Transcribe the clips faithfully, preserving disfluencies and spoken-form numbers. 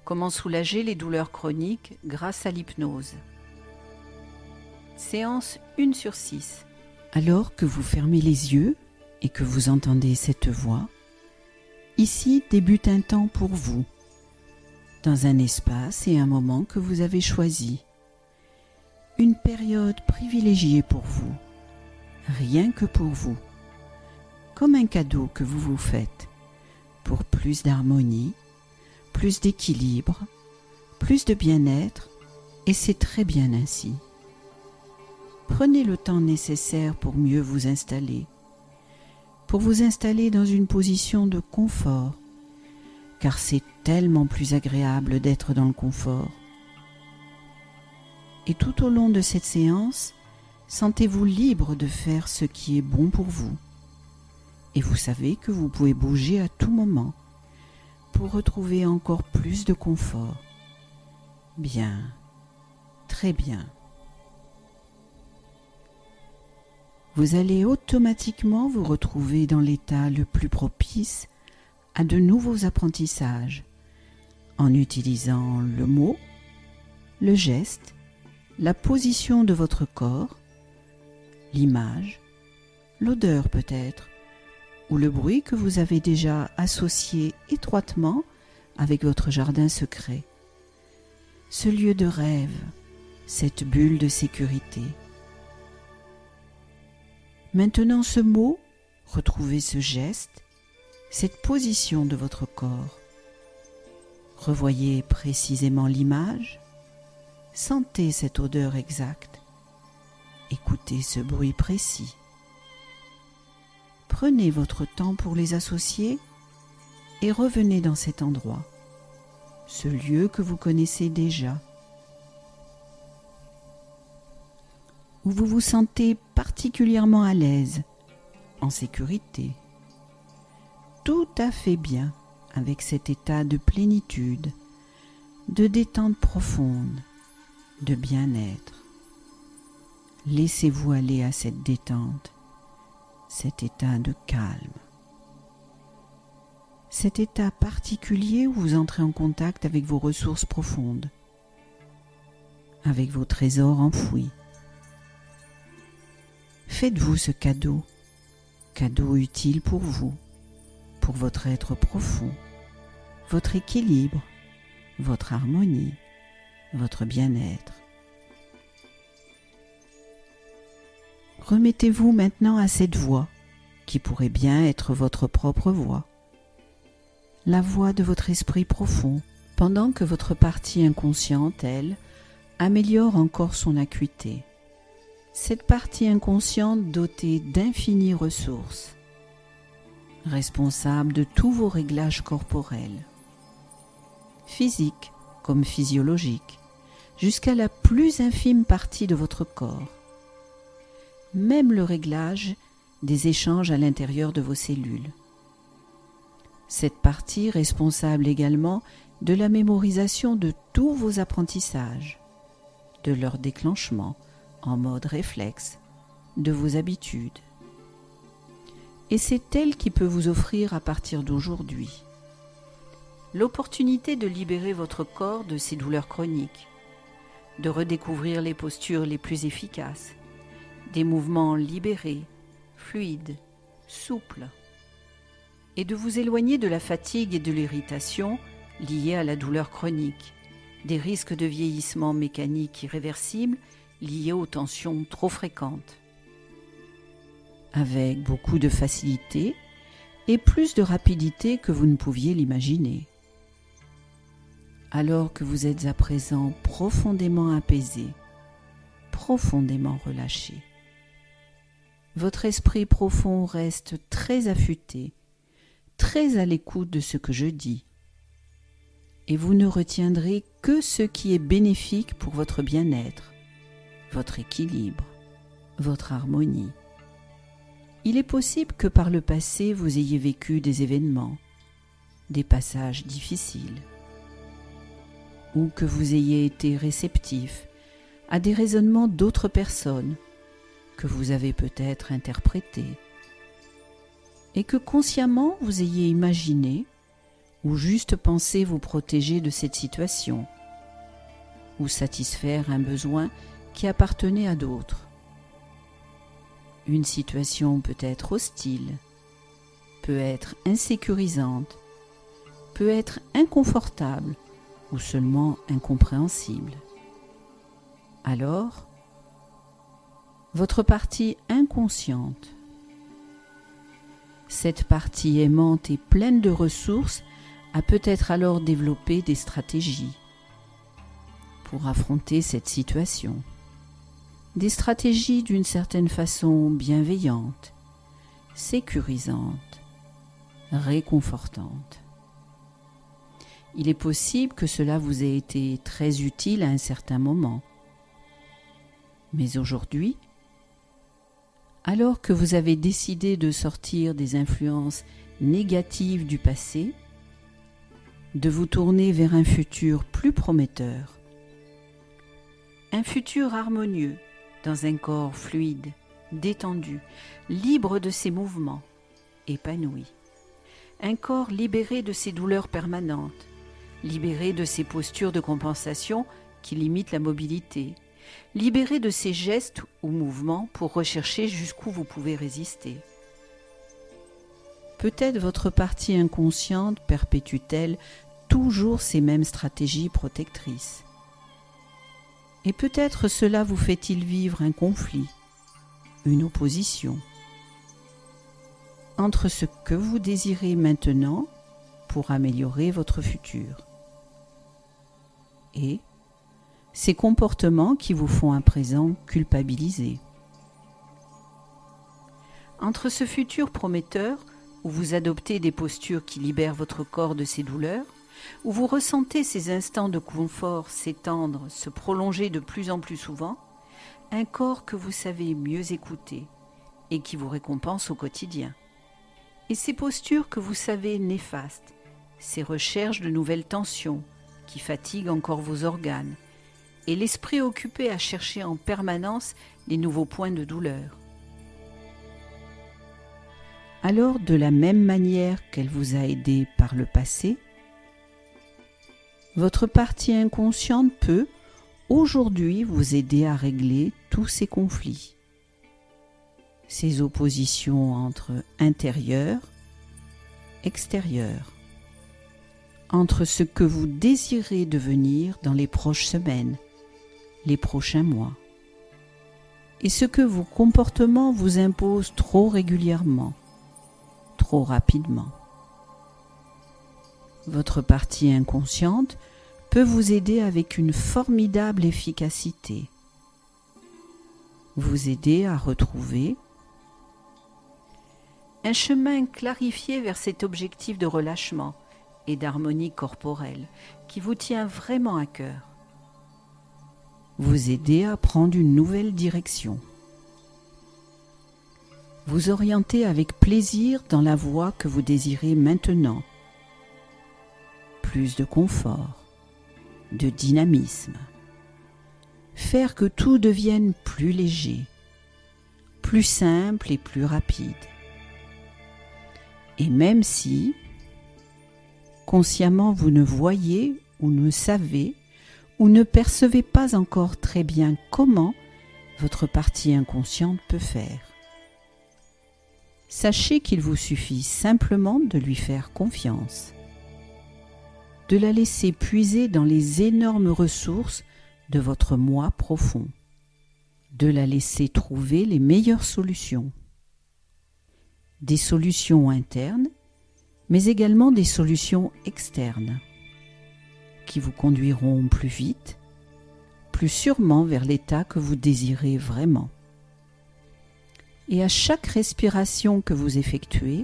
Comment soulager les douleurs chroniques grâce à l'hypnose. Séance un sur six. Alors que vous fermez les yeux et que vous entendez cette voix, ici débute un temps pour vous, dans un espace et un moment que vous avez choisi. Une période privilégiée pour vous, rien que pour vous, comme un cadeau que vous vous faites, pour plus d'harmonie, plus d'équilibre, plus de bien-être, et c'est très bien ainsi. Prenez le temps nécessaire pour mieux vous installer, pour vous installer dans une position de confort, car c'est tellement plus agréable d'être dans le confort. Et tout au long de cette séance, sentez-vous libre de faire ce qui est bon pour vous. Et vous savez que vous pouvez bouger à tout moment pour retrouver encore plus de confort. Bien, très bien. Vous allez automatiquement vous retrouver dans l'état le plus propice à de nouveaux apprentissages en utilisant le mot, le geste, la position de votre corps, l'image, l'odeur peut-être, ou le bruit que vous avez déjà associé étroitement avec votre jardin secret. Ce lieu de rêve, cette bulle de sécurité. Maintenant ce mot, retrouvez ce geste, cette position de votre corps. Revoyez précisément l'image, sentez cette odeur exacte, écoutez ce bruit précis. Prenez votre temps pour les associer et revenez dans cet endroit, ce lieu que vous connaissez déjà, où vous vous sentez particulièrement à l'aise, en sécurité, tout à fait bien avec cet état de plénitude, de détente profonde, de bien-être. Laissez-vous aller à cette détente, cet état de calme. Cet état particulier où vous entrez en contact avec vos ressources profondes, avec vos trésors enfouis. Faites-vous ce cadeau, cadeau utile pour vous, pour votre être profond, votre équilibre, votre harmonie, votre bien-être. Remettez-vous maintenant à cette voix, qui pourrait bien être votre propre voix, la voix de votre esprit profond, pendant que votre partie inconsciente, elle, améliore encore son acuité. Cette partie inconsciente dotée d'infinies ressources, responsable de tous vos réglages corporels, physiques comme physiologiques, jusqu'à la plus infime partie de votre corps, même le réglage des échanges à l'intérieur de vos cellules. Cette partie responsable également de la mémorisation de tous vos apprentissages, de leur déclenchement en mode réflexe, de vos habitudes. Et c'est elle qui peut vous offrir à partir d'aujourd'hui l'opportunité de libérer votre corps de ses douleurs chroniques, de redécouvrir les postures les plus efficaces, des mouvements libérés, fluides, souples, et de vous éloigner de la fatigue et de l'irritation liées à la douleur chronique, des risques de vieillissement mécanique irréversible liés aux tensions trop fréquentes. Avec beaucoup de facilité et plus de rapidité que vous ne pouviez l'imaginer. Alors que vous êtes à présent profondément apaisé, profondément relâché. Votre esprit profond reste très affûté, très à l'écoute de ce que je dis. Et vous ne retiendrez que ce qui est bénéfique pour votre bien-être, votre équilibre, votre harmonie. Il est possible que par le passé vous ayez vécu des événements, des passages difficiles, ou que vous ayez été réceptif à des raisonnements d'autres personnes que vous avez peut-être interprétés, et que consciemment vous ayez imaginé ou juste penser vous protéger de cette situation, ou satisfaire un besoin qui appartenait à d'autres. Une situation peut être hostile, peut être insécurisante, peut être inconfortable ou seulement incompréhensible. Alors, votre partie inconsciente, cette partie aimante et pleine de ressources, a peut-être alors développé des stratégies pour affronter cette situation. Des stratégies d'une certaine façon bienveillantes, sécurisantes, réconfortantes. Il est possible que cela vous ait été très utile à un certain moment. Mais aujourd'hui, alors que vous avez décidé de sortir des influences négatives du passé, de vous tourner vers un futur plus prometteur, un futur harmonieux dans un corps fluide, détendu, libre de ses mouvements, épanoui, un corps libéré de ses douleurs permanentes, libéré de ses postures de compensation qui limitent la mobilité, libéré de ces gestes ou mouvements pour rechercher jusqu'où vous pouvez résister. Peut-être votre partie inconsciente perpétue-t-elle toujours ces mêmes stratégies protectrices. Et peut-être cela vous fait-il vivre un conflit, une opposition, entre ce que vous désirez maintenant pour améliorer votre futur et ces comportements qui vous font à présent culpabiliser. Entre ce futur prometteur, où vous adoptez des postures qui libèrent votre corps de ses douleurs, où vous ressentez ces instants de confort s'étendre, se prolonger de plus en plus souvent, un corps que vous savez mieux écouter et qui vous récompense au quotidien. Et ces postures que vous savez néfastes, ces recherches de nouvelles tensions qui fatiguent encore vos organes, et l'esprit occupé à chercher en permanence les nouveaux points de douleur. Alors, de la même manière qu'elle vous a aidé par le passé, votre partie inconsciente peut, aujourd'hui, vous aider à régler tous ces conflits, ces oppositions entre intérieur, extérieur, entre ce que vous désirez devenir dans les prochaines semaines, les prochains mois, et ce que vos comportements vous imposent trop régulièrement, trop rapidement. Votre partie inconsciente peut vous aider avec une formidable efficacité, vous aider à retrouver un chemin clarifié vers cet objectif de relâchement et d'harmonie corporelle qui vous tient vraiment à cœur, vous aider à prendre une nouvelle direction, vous orienter avec plaisir dans la voie que vous désirez maintenant, plus de confort, de dynamisme, faire que tout devienne plus léger, plus simple et plus rapide. Et même si, consciemment, vous ne voyez ou ne savez ou ne percevez pas encore très bien comment votre partie inconsciente peut faire, sachez qu'il vous suffit simplement de lui faire confiance, de la laisser puiser dans les énormes ressources de votre moi profond, de la laisser trouver les meilleures solutions. Des solutions internes, mais également des solutions externes, qui vous conduiront plus vite, plus sûrement vers l'état que vous désirez vraiment. Et à chaque respiration que vous effectuez,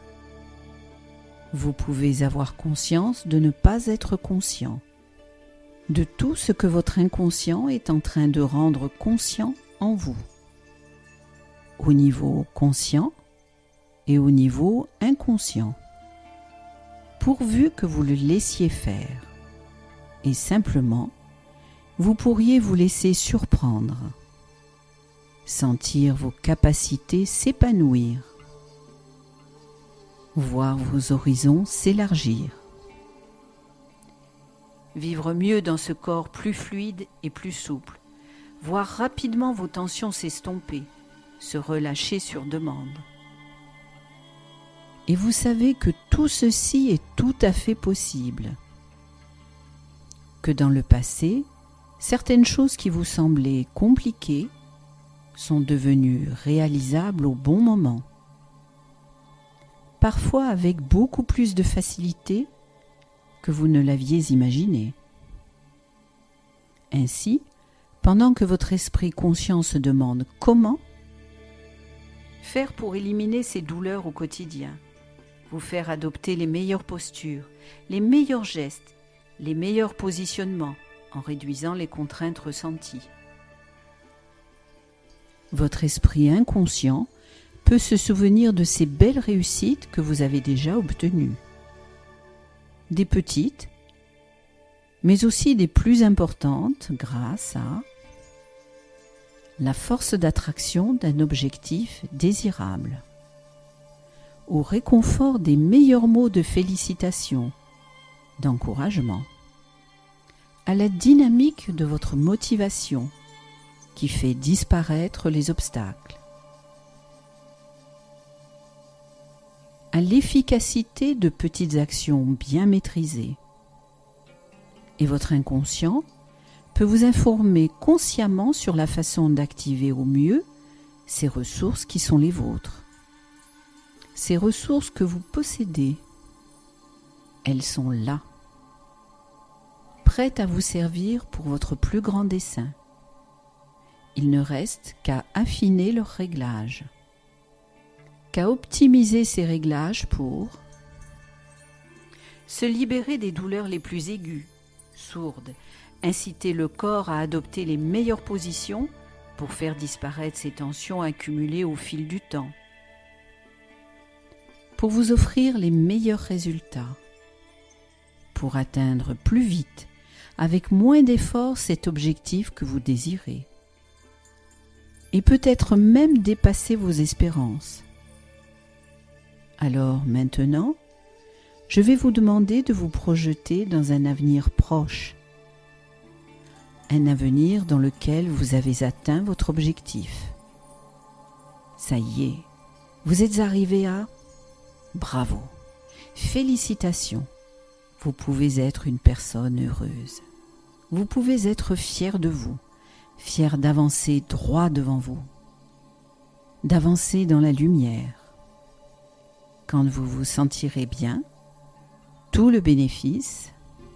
vous pouvez avoir conscience de ne pas être conscient de tout ce que votre inconscient est en train de rendre conscient en vous, au niveau conscient et au niveau inconscient, pourvu que vous le laissiez faire. Et simplement, vous pourriez vous laisser surprendre, sentir vos capacités s'épanouir, voir vos horizons s'élargir. vivre mieux dans ce corps plus fluide et plus souple, voir rapidement vos tensions s'estomper, se relâcher sur demande. Et vous savez que tout ceci est tout à fait possible. Que dans le passé, certaines choses qui vous semblaient compliquées sont devenues réalisables au bon moment. Parfois avec beaucoup plus de facilité que vous ne l'aviez imaginé. Ainsi, pendant que votre esprit conscient se demande comment faire pour éliminer ces douleurs au quotidien, vous faire adopter les meilleures postures, les meilleurs gestes, les meilleurs positionnements en réduisant les contraintes ressenties. Votre esprit inconscient peut se souvenir de ces belles réussites que vous avez déjà obtenues. Des petites, mais aussi des plus importantes grâce à la force d'attraction d'un objectif désirable, au réconfort des meilleurs mots de félicitations, d'encouragement, à la dynamique de votre motivation qui fait disparaître les obstacles, à l'efficacité de petites actions bien maîtrisées. Et votre inconscient peut vous informer consciemment sur la façon d'activer au mieux ces ressources qui sont les vôtres. Ces ressources que vous possédez, elles sont là, prêtes à vous servir pour votre plus grand dessein. Il ne reste qu'à affiner leurs réglages, qu'à optimiser ces réglages pour se libérer des douleurs les plus aiguës, sourdes, inciter le corps à adopter les meilleures positions pour faire disparaître ces tensions accumulées au fil du temps, pour vous offrir les meilleurs résultats, pour atteindre plus vite, avec moins d'efforts, cet objectif que vous désirez, et peut-être même dépasser vos espérances. Alors maintenant, je vais vous demander de vous projeter dans un avenir proche, un avenir dans lequel vous avez atteint votre objectif. Ça y est, vous êtes arrivé à... Bravo, félicitations, vous pouvez être une personne heureuse. Vous pouvez être fier de vous, fier d'avancer droit devant vous, d'avancer dans la lumière. Quand vous vous sentirez bien, tout le bénéfice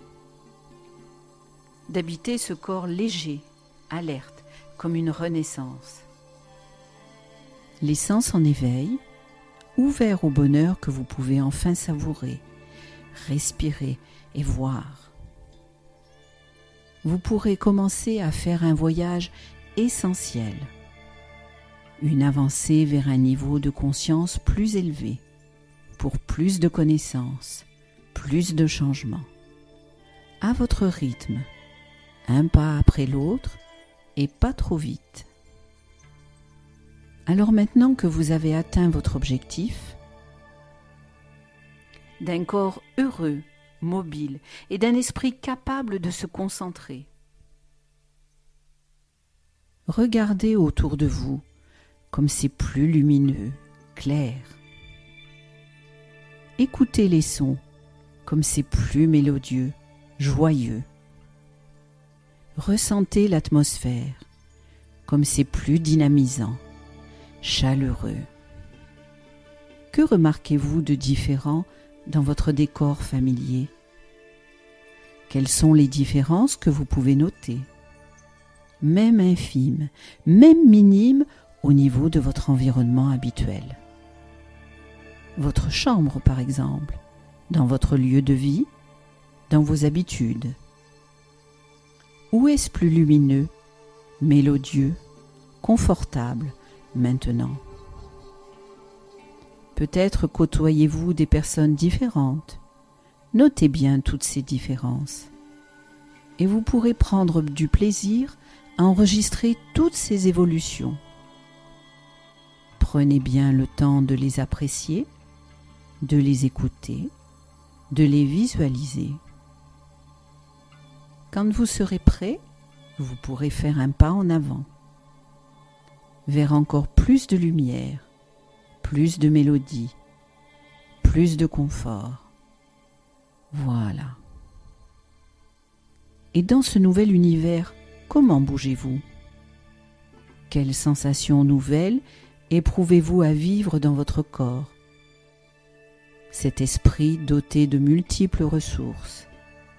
d'habiter ce corps léger, alerte, comme une renaissance. L'essence en éveil, ouvert au bonheur que vous pouvez enfin savourer, respirer et voir. Vous pourrez commencer à faire un voyage essentiel, une avancée vers un niveau de conscience plus élevé, pour plus de connaissances, plus de changements, à votre rythme, un pas après l'autre et pas trop vite. Alors maintenant que vous avez atteint votre objectif, d'un corps heureux, mobile et d'un esprit capable de se concentrer, regardez autour de vous comme c'est plus lumineux, clair. Écoutez les sons comme c'est plus mélodieux, joyeux. Ressentez l'atmosphère comme c'est plus dynamisant, chaleureux. Que remarquez-vous de différent dans votre décor familier? Quelles sont les différences que vous pouvez noter, même infimes, même minimes au niveau de votre environnement habituel? Votre chambre, par exemple, dans votre lieu de vie, dans vos habitudes. Où est-ce plus lumineux, mélodieux, confortable maintenant? Peut-être côtoyez-vous des personnes différentes. Notez bien toutes ces différences. Et vous pourrez prendre du plaisir à enregistrer toutes ces évolutions. Prenez bien le temps de les apprécier, de les écouter, de les visualiser. Quand vous serez prêt, vous pourrez faire un pas en avant, vers encore plus de lumière, plus de mélodie, plus de confort. Voilà. Et dans ce nouvel univers, comment bougez-vous? Quelles sensations nouvelles éprouvez-vous à vivre dans votre corps? Cet esprit doté de multiples ressources.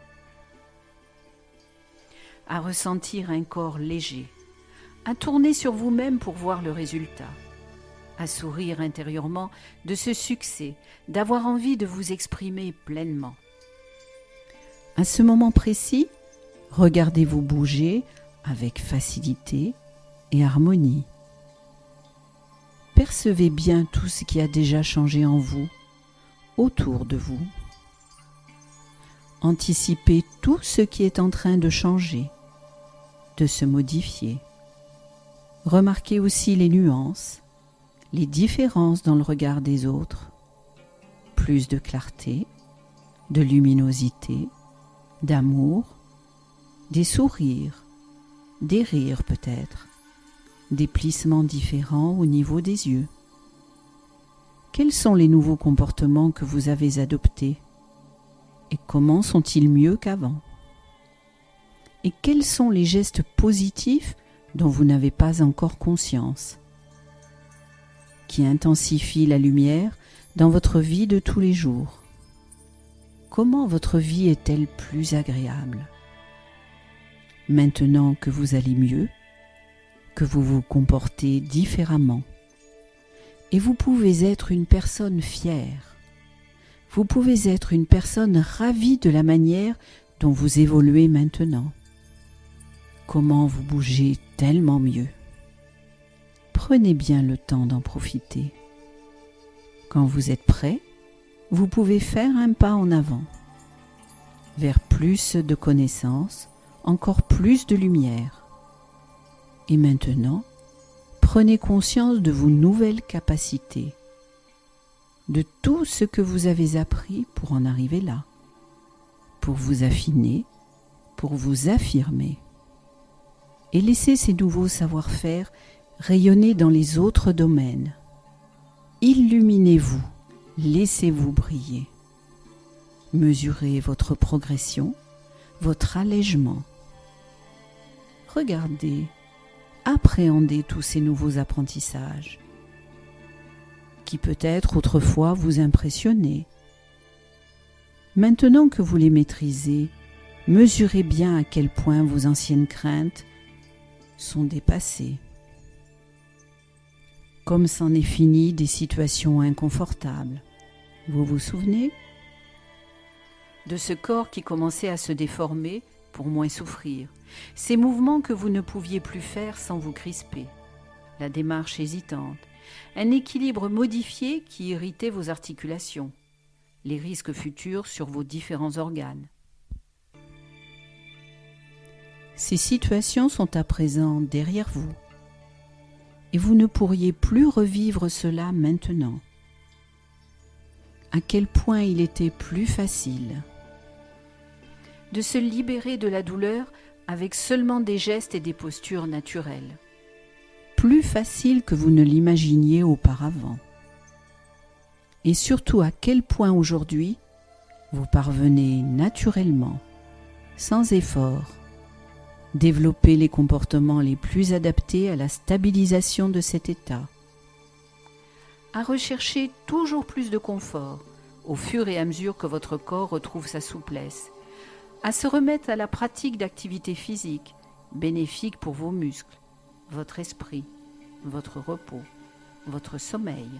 À ressentir un corps léger, à tourner sur vous-même pour voir le résultat, à sourire intérieurement de ce succès, d'avoir envie de vous exprimer pleinement. À ce moment précis, regardez-vous bouger avec facilité et harmonie. Percevez bien tout ce qui a déjà changé en vous, autour de vous. Anticipez tout ce qui est en train de changer, de se modifier. Remarquez aussi les nuances, les différences dans le regard des autres, plus de clarté, de luminosité, d'amour, des sourires, des rires peut-être, des plissements différents au niveau des yeux. Quels sont les nouveaux comportements que vous avez adoptés et comment sont-ils mieux qu'avant? Et quels sont les gestes positifs dont vous n'avez pas encore conscience, qui intensifient la lumière dans votre vie de tous les jours? Comment votre vie est-elle plus agréable? Maintenant que vous allez mieux, que vous vous comportez différemment, et vous pouvez être une personne fière, vous pouvez être une personne ravie de la manière dont vous évoluez maintenant. Comment vous bougez tellement mieux. Prenez bien le temps d'en profiter. Quand vous êtes prêt, vous pouvez faire un pas en avant, vers plus de connaissances, encore plus de lumière. Et maintenant, prenez conscience de vos nouvelles capacités, de tout ce que vous avez appris pour en arriver là, pour vous affiner, pour vous affirmer. Et laissez ces nouveaux savoir-faire rayonner dans les autres domaines. Illuminez-vous, laissez-vous briller. Mesurez votre progression, votre allègement. Regardez, appréhendez tous ces nouveaux apprentissages qui peut-être autrefois vous impressionnaient. Maintenant que vous les maîtrisez, mesurez bien à quel point vos anciennes craintes sont dépassées. Comme c'en est fini des situations inconfortables. Vous vous souvenez? De ce corps qui commençait à se déformer pour moins souffrir, ces mouvements que vous ne pouviez plus faire sans vous crisper, la démarche hésitante, un équilibre modifié qui irritait vos articulations, les risques futurs sur vos différents organes. Ces situations sont à présent derrière vous et vous ne pourriez plus revivre cela maintenant. À quel point il était plus facile de se libérer de la douleur avec seulement des gestes et des postures naturelles. Plus facile que vous ne l'imaginiez auparavant. Et surtout à quel point aujourd'hui vous parvenez naturellement, sans effort, développer les comportements les plus adaptés à la stabilisation de cet état. À rechercher toujours plus de confort au fur et à mesure que votre corps retrouve sa souplesse, à se remettre à la pratique d'activités physiques bénéfiques pour vos muscles, votre esprit, votre repos, votre sommeil.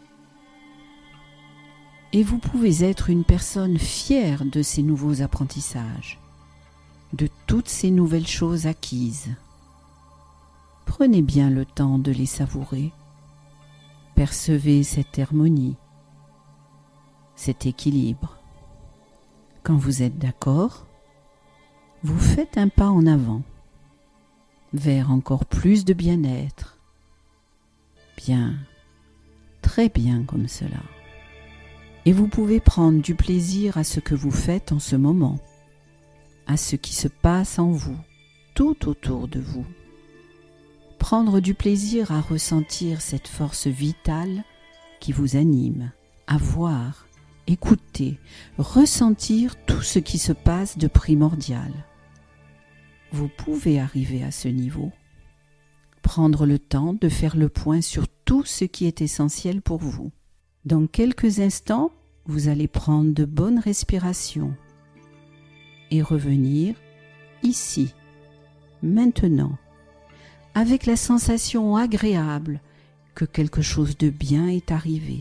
Et vous pouvez être une personne fière de ces nouveaux apprentissages, de toutes ces nouvelles choses acquises. Prenez bien le temps de les savourer. Percevez cette harmonie, cet équilibre. Quand vous êtes d'accord, vous faites un pas en avant, vers encore plus de bien-être. Bien, très bien comme cela. Et vous pouvez prendre du plaisir à ce que vous faites en ce moment, à ce qui se passe en vous, tout autour de vous. Prendre du plaisir à ressentir cette force vitale qui vous anime, à voir, écouter, ressentir tout ce qui se passe de primordial. Vous pouvez arriver à ce niveau. Prendre le temps de faire le point sur tout ce qui est essentiel pour vous. Dans quelques instants, vous allez prendre de bonnes respirations et revenir ici, maintenant, avec la sensation agréable que quelque chose de bien est arrivé.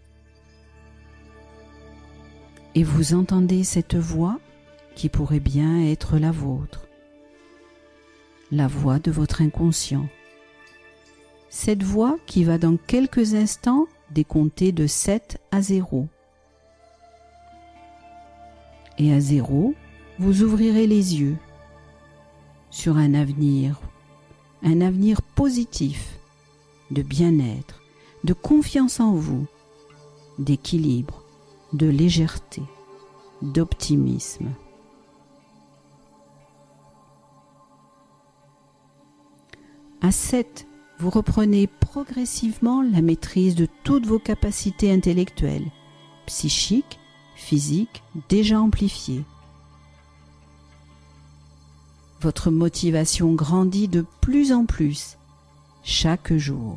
Et vous entendez cette voix qui pourrait bien être la vôtre, la voix de votre inconscient. Cette voix qui va dans quelques instants décompter de sept à zéro. Et à zéro, vous ouvrirez les yeux sur un avenir, un avenir positif, de bien-être, de confiance en vous, d'équilibre, de légèreté, d'optimisme. À sept, vous reprenez progressivement la maîtrise de toutes vos capacités intellectuelles, psychiques, physiques, déjà amplifiées. Votre motivation grandit de plus en plus, chaque jour.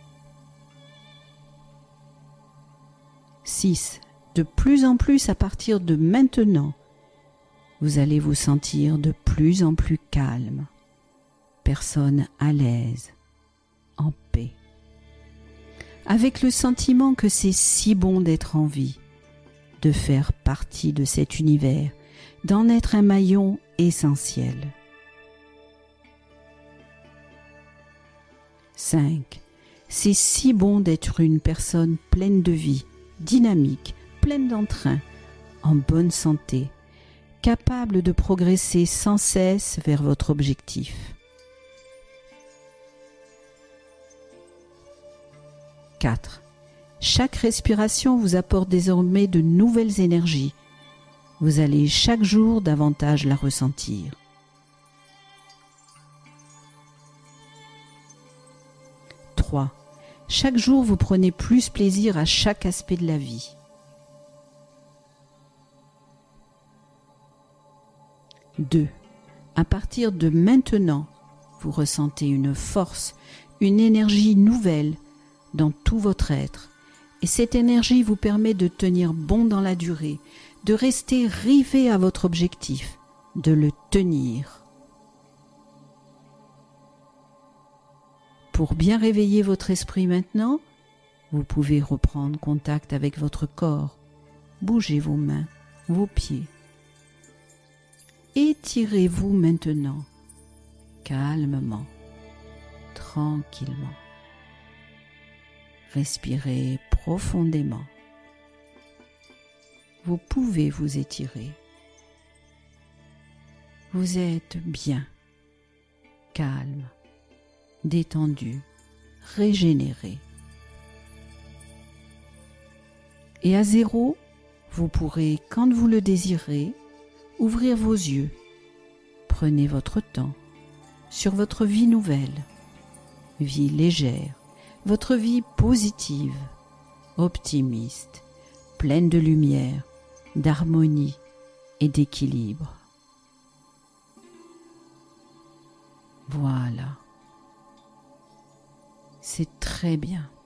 six. De plus en plus à partir de maintenant, vous allez vous sentir de plus en plus calme, personne à l'aise, en paix, avec le sentiment que c'est si bon d'être en vie, de faire partie de cet univers, d'en être un maillon essentiel. cinq. C'est si bon d'être une personne pleine de vie, dynamique, pleine d'entrain, en bonne santé, capable de progresser sans cesse vers votre objectif. quatre. Chaque respiration vous apporte désormais de nouvelles énergies. Vous allez chaque jour davantage la ressentir. trois. Chaque jour, vous prenez plus plaisir à chaque aspect de la vie. deux. À partir de maintenant, vous ressentez une force, une énergie nouvelle dans tout votre être. Et cette énergie vous permet de tenir bon dans la durée, de rester rivé à votre objectif, de le tenir. Pour bien réveiller votre esprit maintenant, vous pouvez reprendre contact avec votre corps. Bougez vos mains, vos pieds. Étirez-vous maintenant, calmement, tranquillement. Respirez profondément. Vous pouvez vous étirer. Vous êtes bien, calme, détendu, régénéré. Et à zéro, vous pourrez, quand vous le désirez, ouvrir vos yeux. Prenez votre temps sur votre vie nouvelle, vie légère, votre vie positive, optimiste, pleine de lumière, d'harmonie et d'équilibre. Voilà. C'est très bien.